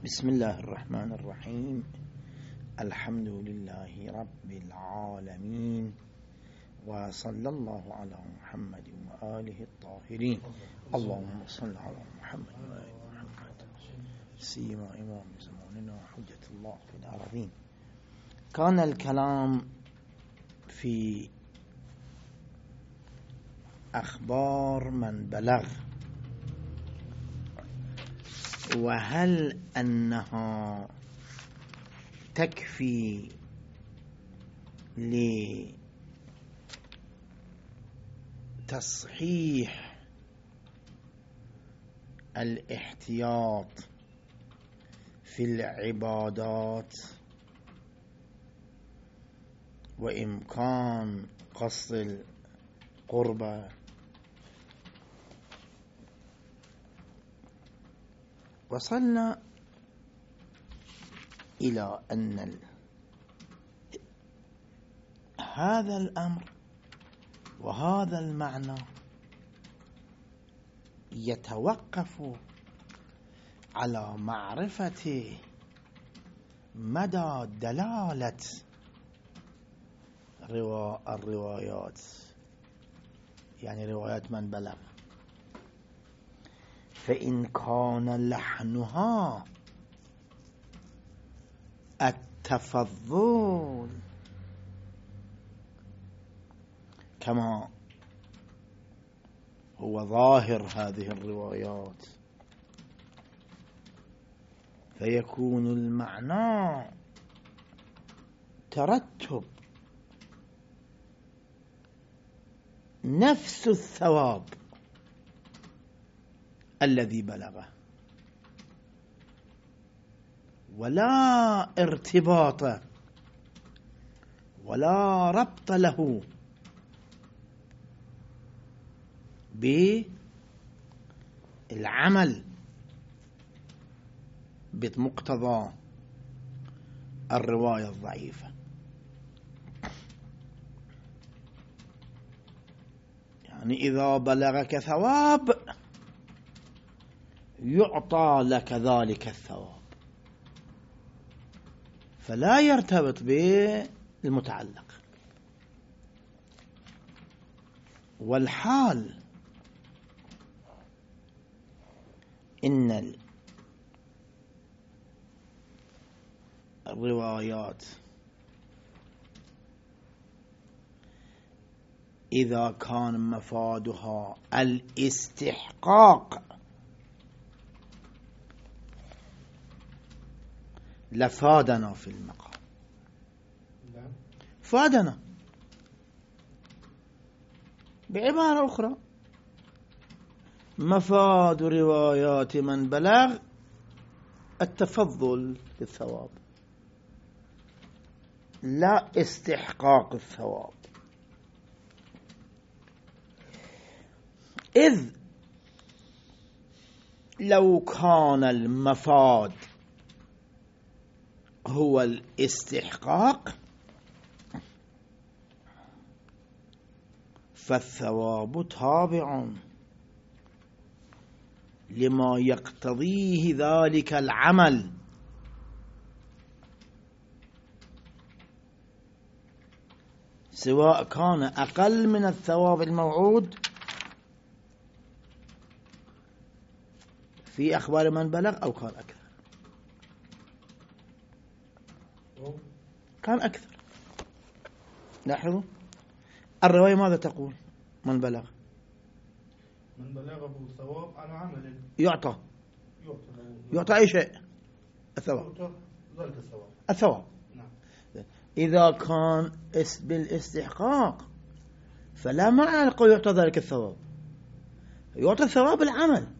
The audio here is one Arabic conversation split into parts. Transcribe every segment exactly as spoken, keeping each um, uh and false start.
بسم الله الرحمن الرحيم. الحمد لله رب العالمين، وصلى الله على محمد وآله الطاهرين. اللهم صل على محمد وآل محمد سيما إمام زماننا حجة الله في الأرضين. كان الكلام في أخبار من بلغ، وهل أنها تكفي لتصحيح الاحتياط في العبادات وإمكان قصد القربة. وصلنا إلى أن هذا الأمر وهذا المعنى يتوقف على معرفة مدى دلالة الروايات، يعني روايات من بلغ. فإن كان لحنها التفضل كما هو ظاهر هذه الروايات، فيكون المعنى ترتب نفس الثواب الذي بلغه، ولا ارتباط ولا ربط له بالعمل بمقتضى الرواية الضعيفة. يعني إذا بلغك ثواب يعطى لك ذلك الثواب، فلا يرتبط بالمتعلق. والحال إن الروايات إذا كان مفادها الاستحقاق لفادنا في المقام، فادنا. بعبارة أخرى، مفاد روايات من بلغ التفضل بالثواب، لا استحقاق الثواب. إذ لو كان المفاد هو الاستحقاق فالثواب تابع لما يقتضيه ذلك العمل، سواء كان أقل من الثواب الموعود في أخبار من بلغ أو كان أكثر. كان أكثر. لاحظوا الرواية ماذا تقول؟ من بلغ من بلغه ثواب على عمل يعطى يعطى أي شيء الثواب، ذلك الثواب الثواب. نعم. إذا كان بالاستحقاق فلا معنى لقول يعطى ذلك الثواب، يعطى ثواب العمل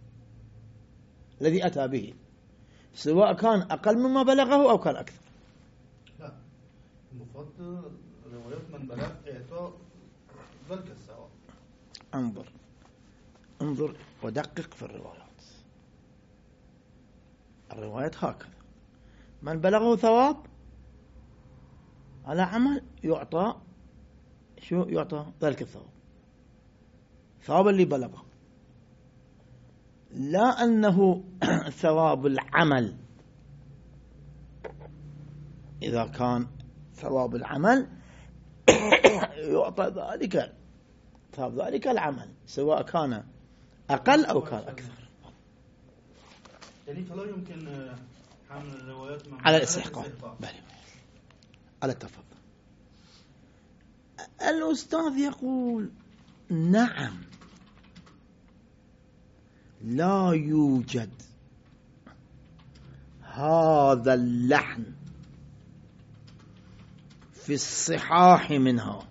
الذي أتى به، سواء كان أقل مما بلغه أو كان أكثر. لا، المفضل روايات من بلغ إعطاء ذلك الثواب. انظر انظر ودقق في الروايات. الروايات هكذا: من بلغه ثواب على عمل يعطى شو يعطى ذلك الثواب، ثواب اللي بلغه، لا أنه ثواب العمل إذا كان ثواب العمل يعطى ذلك ثواب ذلك العمل سواء كان أقل أو كان أكثر. يعني فلا يمكن حمل الروايات على الاستحقاق، بل على التفضل. الأستاذ يقول نعم، لا يوجد هذا اللحن في الصحاح منها،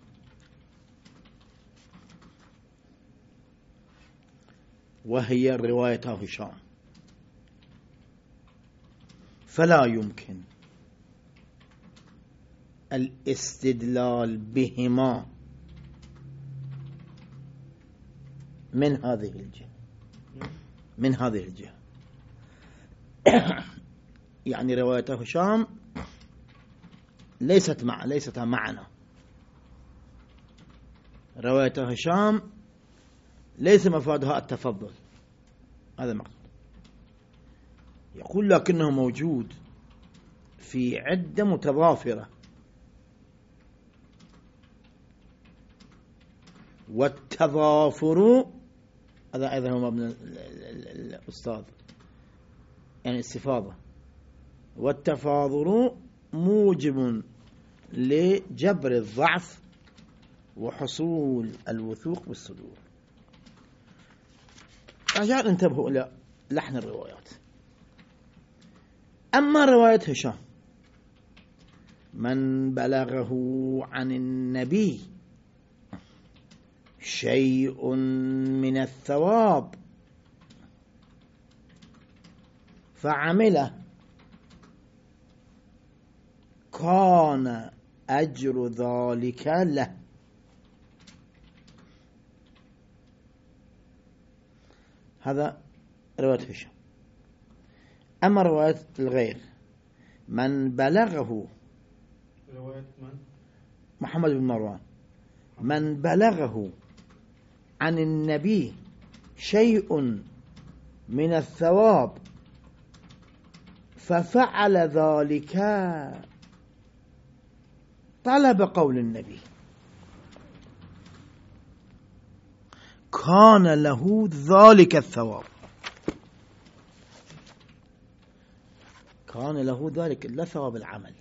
وهي رواية هشام، فلا يمكن الاستدلال بهما من هذه الجهة من هذه الجهة يعني رواية هشام ليست مع ليست معنا. رواية هشام ليس مفادها التفضل، هذا مقصود. يقول لكنه موجود في عدة متضافرة، والتضافر هذا أيضا هو مبنى الأستاذ، يعني استفاضة، والتفاضل موجب لجبر الضعف وحصول الوثوق بالصدور. رجاء انتبهوا إلى لحن الروايات. أما رواية هشام من بلغه عن النبي شيء من الثواب فعمله كان أجر ذلك له. هذا رواية هشام. أما رواية الغير من بلغه رواية من؟ محمد بن مروان من بلغه عن النبي شيء من الثواب ففعل ذلك طلب قول النبي كان له ذلك الثواب، كان له ذلك لا ثواب العمل،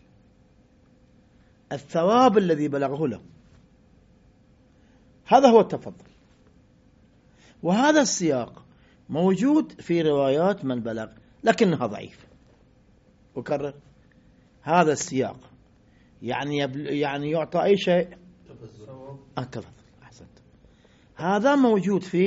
الثواب الذي بلغه له. هذا هو التفضل. وهذا السياق موجود في روايات من بلغ لكنها ضعيف. أكرر، هذا السياق يعني يبل... يعني يعطى أي شيء التفضل. أحسنت. هذا موجود في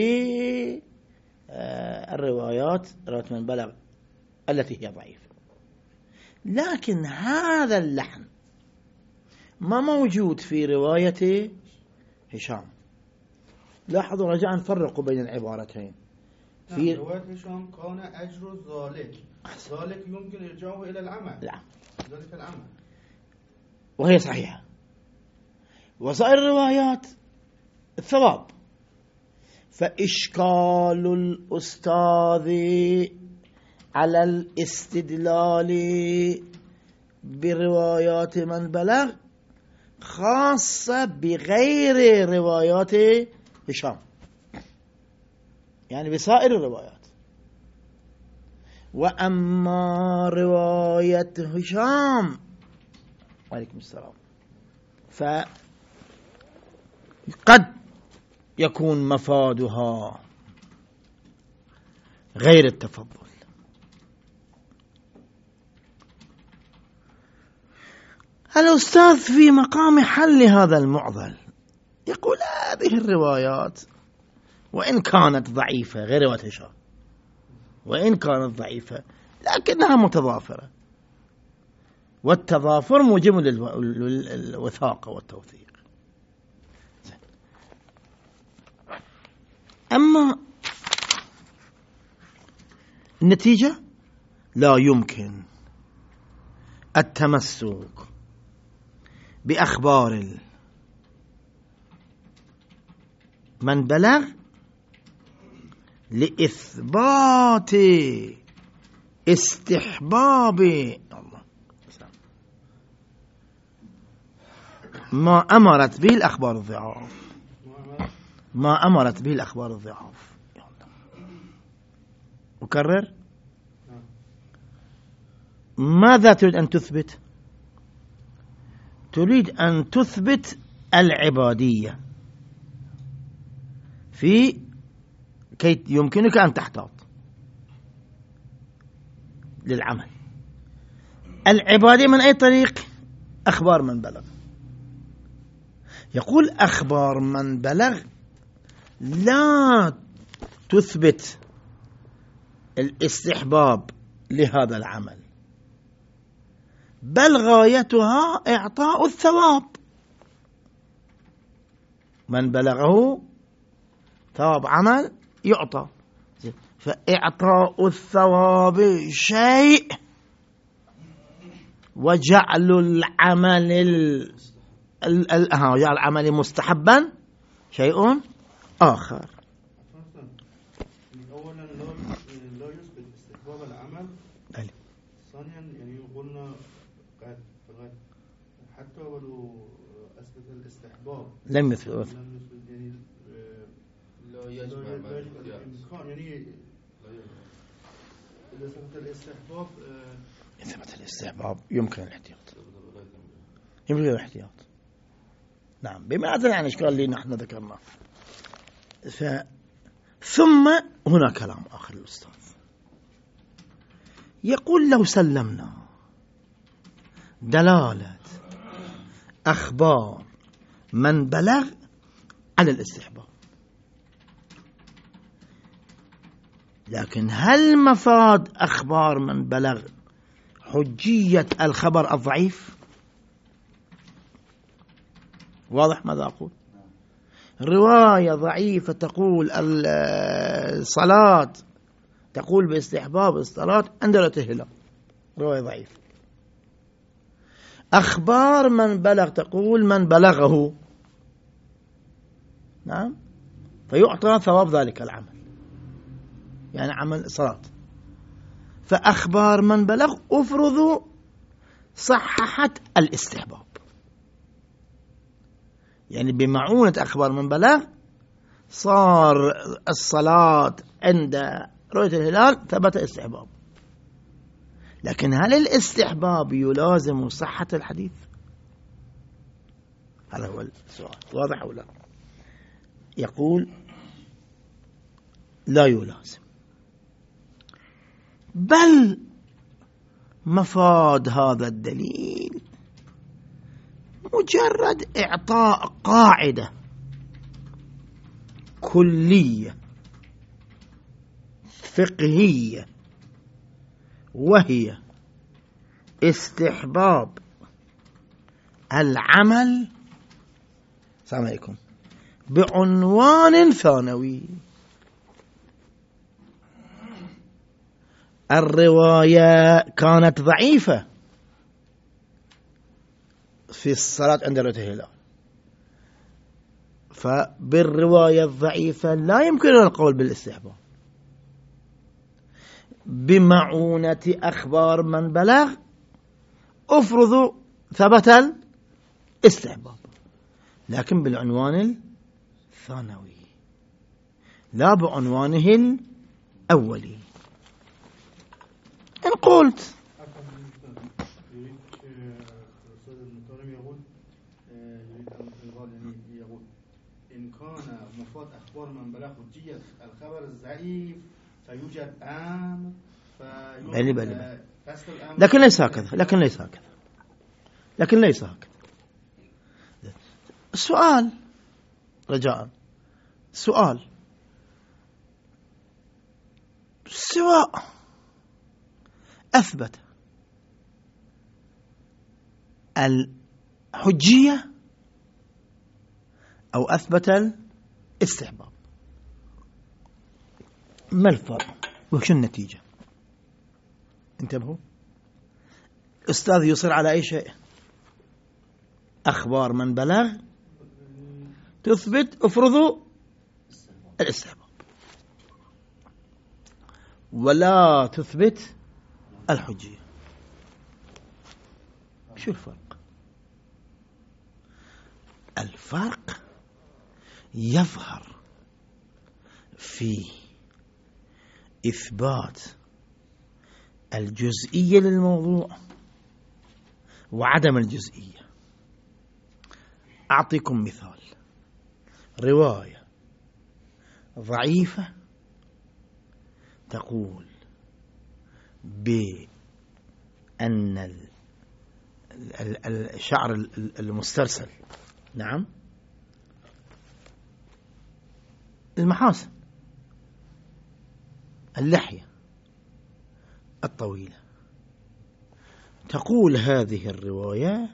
آه الروايات روايات من بلغ التي هي ضعيفة، لكن هذا اللحن ما موجود في رواية هشام. لاحظوا رجاء نفرقوا بين العبارتين. في رواية هشام كان أجر ذلك، ذلك يمكن إرجاعه إلى العمل. لا. ذلك العمل، وهي صحيحة. وسائر الروايات الثواب. فإشكال الأستاذ على الاستدلال بروايات من بلغ خاصة بغير روايات هشام، يعني بسائر الروايات. وأما رواية هشام عليكم السلام فقد يكون مفادها غير التفضل. الأستاذ في مقام حل هذا المعضل يقول هذه الروايات وإن كانت ضعيفة غير رواية هشام، وإن كانت ضعيفة لكنها متضافرة، والتضافر موجب للوثاقة والتوثيق. أما النتيجة لا يمكن التمسك بأخبار من بلغ لإثبات استحباب الله ما أمرت به الأخبار الضعاف، ما أمرت به الأخبار الضعاف. أكرر، ماذا تريد أن تثبت؟ تريد أن تثبت العبادية في كي يمكنك أن تحتاط للعمل. العبادية من أي طريق؟ أخبار من بلغ. يقول أخبار من بلغ لا تثبت الاستحباب لهذا العمل، بل غايتها إعطاء الثواب. من بلغه ثواب عمل يعطى، فإعطاء الثواب شيء وجعل العمل ال... ال... ال... ها جعل العمل مستحبا شيء آخر. أولا لا يثبت استحباب العمل. ثانيا يعني قلنا قد قد حتى ولو أثبت الاستحباب لم يثبت لم يثبت يعني لا يجب الإمكان، يعني إذا ثبت الاستحباب ثبت الاستحباب يمكن الاحتياط، يمكن الاحتياط. نعم، بما أدري عن إشكال اللي نحن ذكرناه. ف... ثم هنا كلام آخر الأستاذ يقول لو سلمنا دلالة أخبار من بلغ على الاستحباب، لكن هل مفاد أخبار من بلغ حجية الخبر الضعيف؟ واضح ماذا أقول؟ رواية ضعيفة تقول الصلاة، تقول باستحباب الصلاة عند رؤية الهلال، رواية ضعيفة. أخبار من بلغ تقول من بلغه، نعم، فيعطى ثواب ذلك العمل، يعني عمل صلاة. فأخبار من بلغ أفرض صححت الاستحباب، يعني بمعونة أخبار من بلغ صار الصلاة عند رؤية الهلال ثبت استحباب. لكن هل الاستحباب يلازم صحة الحديث؟ هذا هو السؤال، واضح أو لا؟ يقول لا يلازم، بل مفاد هذا الدليل مجرد إعطاء قاعدة كلية فقهية، وهي استحباب العمل السلام عليكم بعنوان ثانوي. الرواية كانت ضعيفة في الصلاة عند رؤية الهلال، فبالرواية الضعيفة لا يمكن القول بالاستحباب. بمعونة أخبار من بلغ أفرض ثبت الاستحباب، لكن بالعنوان الثانوي لا بعنوانه الأولي. إن قلت إن كان مفاد أخبار من بلغ حجية الخبر الضعيف فيوجد أمر بلي بلي لكن ليس هكذا، لكن ليس هكذا، لكن ليس هكذا. السؤال رجاء، سؤال، سواء أثبت الحجية أو أثبت الاستحباب، ما الفرق وش النتيجة؟ انتبهوا، أستاذ يصر على أي شيء. أخبار من بلغ تثبت افرضوا الاستحباب ولا تثبت الحجية. شو الفرق؟ الفرق يظهر في إثبات الجزئية للموضوع وعدم الجزئية. أعطيكم مثال: رواية ضعيفة تقول بأن الشعر المسترسل، نعم، المحاسن، اللحية الطويلة، تقول هذه الرواية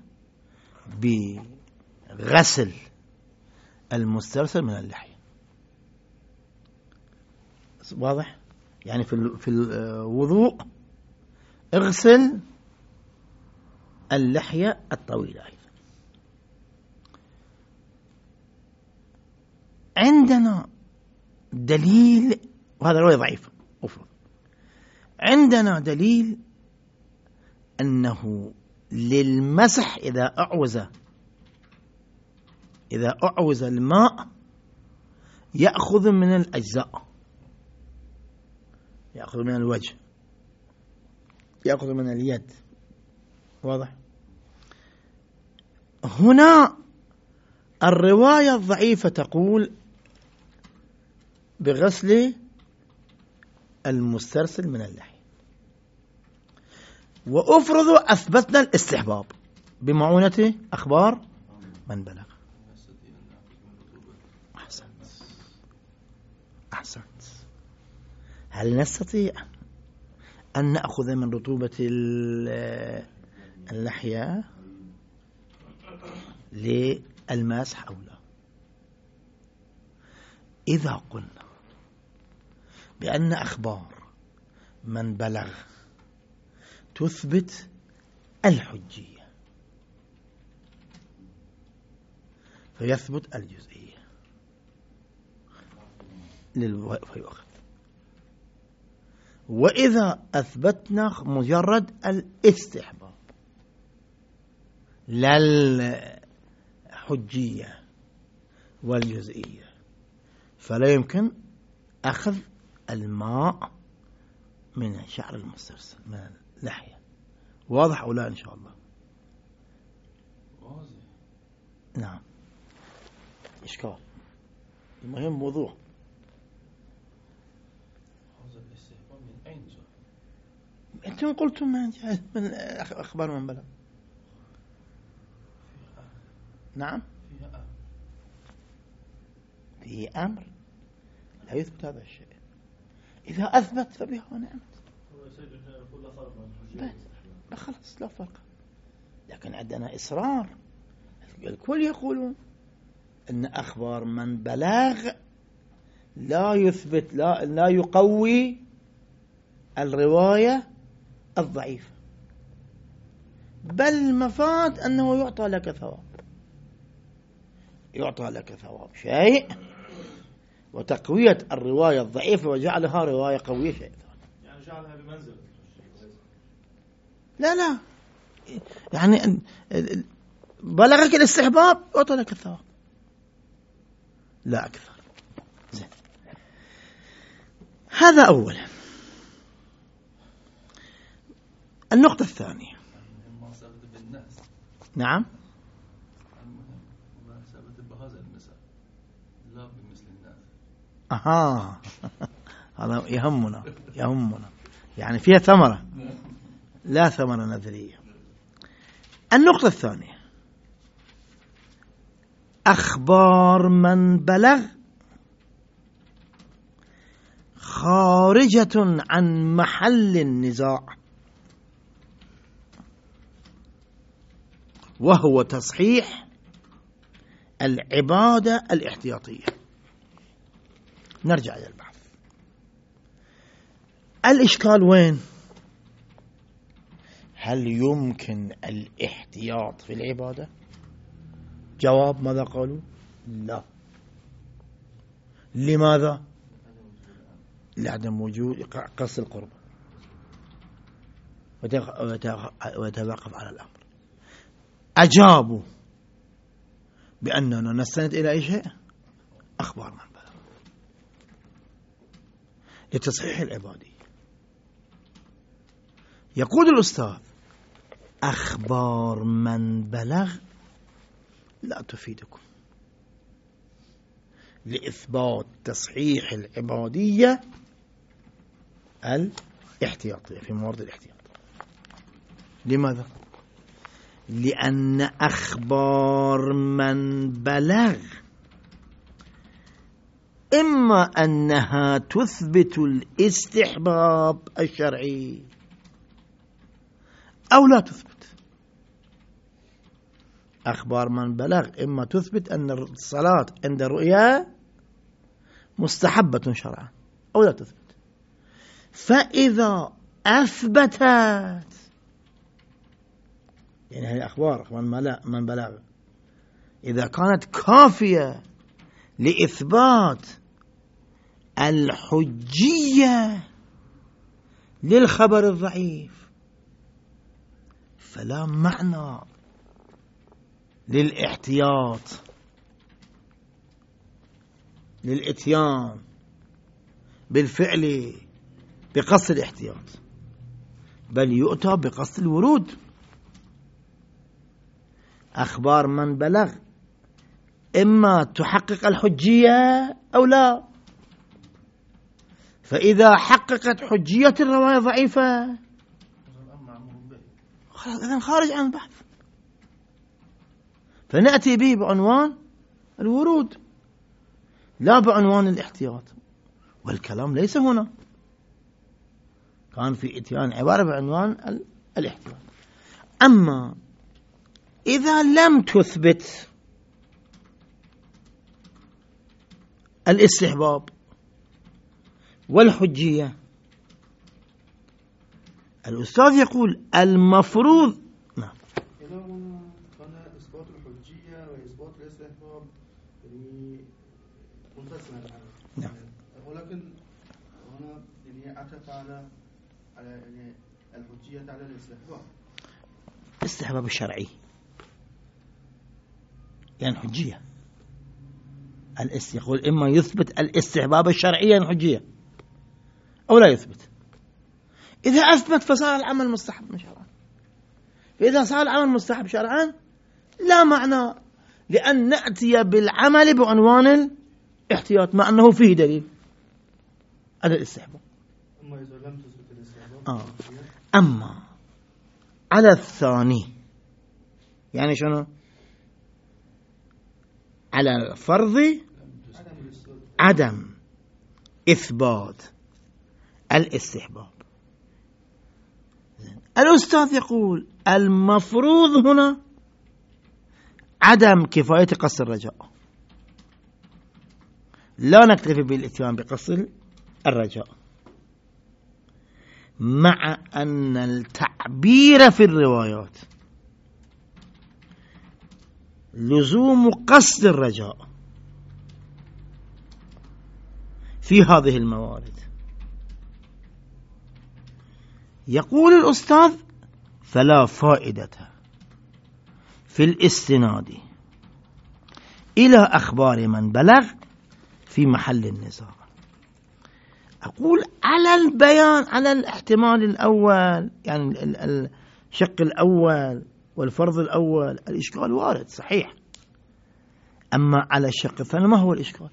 بغسل المسترسل من اللحية. واضح؟ يعني في الوضوء اغسل اللحية الطويلة أيضا. عندنا دليل، وهذا رواية ضعيفة أفرض، عندنا دليل أنه للمسح إذا أعوز إذا أعوز الماء يأخذ من الأجزاء، يأخذ من الوجه، يأخذ من اليد. واضح؟ هنا الرواية الضعيفة تقول بغسل المسترسل من اللحية، وأفرض أثبتنا الاستحباب بمعونة أخبار من بلغ. أحسنت أحسنت. هل نستطيع أن نأخذ من رطوبة اللحية للمسح أو لا؟ إذا قلنا بأن أخبار من بلغ تثبت الحجية فيثبت الجزئية فيؤخذ، وإذا أثبتنا مجرد الاستحباب لا الحجية والجزئية فلا يمكن أخذ الماء من شعر المسترسل من اللحية. واضح أو لا؟ إن شاء الله واضح. نعم. إشكال؟ المهم موضوع أنتم قلتم من من أخبار من بلغ. نعم في أمر لا يثبت هذا الشيء. إذا أثبت فبها ونعمت، لا خلاص لا فرق. لكن عندنا إصرار، الكل يقولون أن أخبار من بلغ لا يثبت لا, لا يقوي الرواية الضعيفة، بل مفاد أنه يعطى لك ثواب، يعطى لك ثواب شيء، وتقوية الرواية الضعيفة وجعلها رواية قوية شيء ثاني. يعني جعلها بمنزل. لا لا يعني بلغك الاستحباب يعطى لك الثواب لا أكثر. زين. هذا أولا. النقطة الثانية. نعم. أها هذا يهمنا يهمنا يعني فيها ثمرة لا ثمرة نظرية. النقطة الثانية: أخبار من بلغ خارجة عن محل النزاع، وهو تصحيح العبادة الاحتياطية. نرجع إلى البحث. الإشكال وين؟ هل يمكن الاحتياط في العبادة؟ جواب: ماذا قالوا؟ لا. لماذا؟ لعدم وجود قصد القربة ويتوقف على الأمر. أجابوا بأننا نستند إلى أي شيء؟ أخبار من بلغ لتصحيح العبادية. يقول الأستاذ أخبار من بلغ لا تفيدكم لإثبات تصحيح العبادية الاحتياطية في موارد الاحتياط. لماذا؟ لأن أخبار من بلغ إما أنها تثبت الاستحباب الشرعي أو لا تثبت. أخبار من بلغ إما تثبت أن الصلاة عند الرؤيا مستحبة شرعا أو لا تثبت. فإذا أثبتت، يعني هذه أخبار من بلغ إذا كانت كافية لإثبات الحجية للخبر الضعيف فلا معنى للاحتياط للإتيان بالفعل بقصد الاحتياط، بل يؤتى بقصد الورود. أخبار من بلغ إما تحقق الحجية أو لا، فإذا حققت حجية الرواية ضعيفة خلاص إذن خارج عن البحث، فنأتي به بعنوان الورود لا بعنوان الاحتياط. والكلام ليس هنا، كان في إتيان عبارة بعنوان الاحتياط. أما إذا لم تثبت الاستحباب والحجية، الأستاذ يقول المفروض نعم إذا هنا كان إثبات الحجية وإثبات الاستحباب منفصلا نعم، ولكن هنا يعني عطف على على يعني الحجية على الاستحباب، الاستحباب الشرعي يعني حجية. يقول إما يثبت الاستحباب الشرعي يعني حجية أو لا يثبت. إذا أثبت فصار العمل مستحب شرعا، فإذا صار العمل مستحب شرعا لا معنى لأن نأتي بالعمل بعنوان الاحتياط مع أنه فيه دليل على الاستحباب. أما إذا لم تثبت الاستحباب آه. أما على الثاني يعني شنو؟ على الفرض عدم إثبات الاستحباب. الأستاذ يقول المفروض هنا عدم كفاية قصد الرجاء، لا نكتفي بالإتيان بقصد الرجاء، مع أن التعبير في الروايات لزوم قصد الرجاء في هذه الموارد. يقول الأستاذ فلا فائدة في الاستناد إلى أخبار من بلغ في محل النزاع. أقول على البيان على الاحتمال الأول يعني الشق الأول والفرض الأول الإشكال وارد صحيح، أما على الشق الثاني ما هو الإشكال؟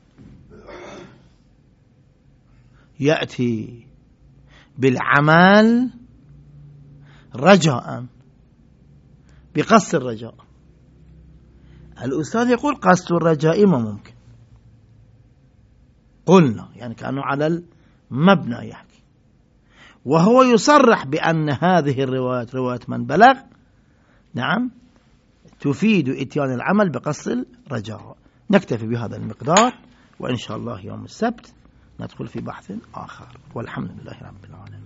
يأتي بالعمل رجاء بقصد الرجاء. الأستاذ يقول قصد الرجاء ما ممكن، قلنا يعني كأنه على المبنى يحكي، وهو يصرح بأن هذه الروايات رواية من بلغ نعم تفيد إتيان العمل بقصد الرجاء. نكتفي بهذا المقدار، وإن شاء الله يوم السبت ندخل في بحث آخر، والحمد لله رب العالمين.